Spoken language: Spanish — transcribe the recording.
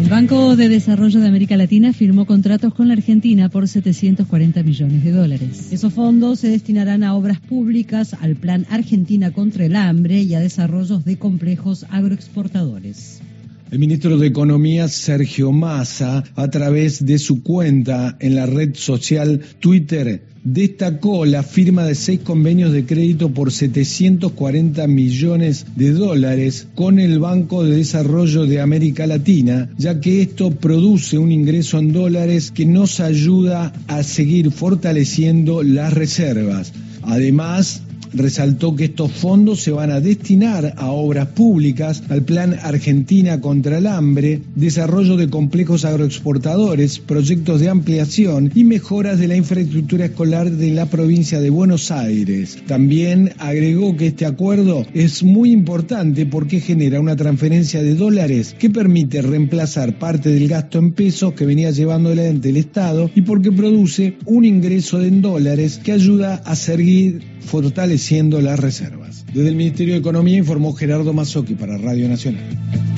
El Banco de Desarrollo de América Latina firmó contratos con la Argentina por $740 millones. Esos fondos se destinarán a obras públicas, al Plan Argentina contra el Hambre y a desarrollos de complejos agroexportadores. El ministro de Economía, Sergio Massa, a través de su cuenta en la red social Twitter, destacó la firma de 6 convenios de crédito por $740 millones con el Banco de Desarrollo de América Latina, ya que esto produce un ingreso en dólares que nos ayuda a seguir fortaleciendo las reservas. Además, resaltó que estos fondos se van a destinar a obras públicas, al Plan Argentina contra el Hambre, desarrollo de complejos agroexportadores, proyectos de ampliación y mejoras de la infraestructura escolar de la provincia de Buenos Aires. También agregó que este acuerdo es muy importante porque genera una transferencia de dólares que permite reemplazar parte del gasto en pesos que venía llevando adelante el Estado y porque produce un ingreso en dólares que ayuda a seguir fortaleciendo las reservas. Desde el Ministerio de Economía informó Gerardo Mazzocchi para Radio Nacional.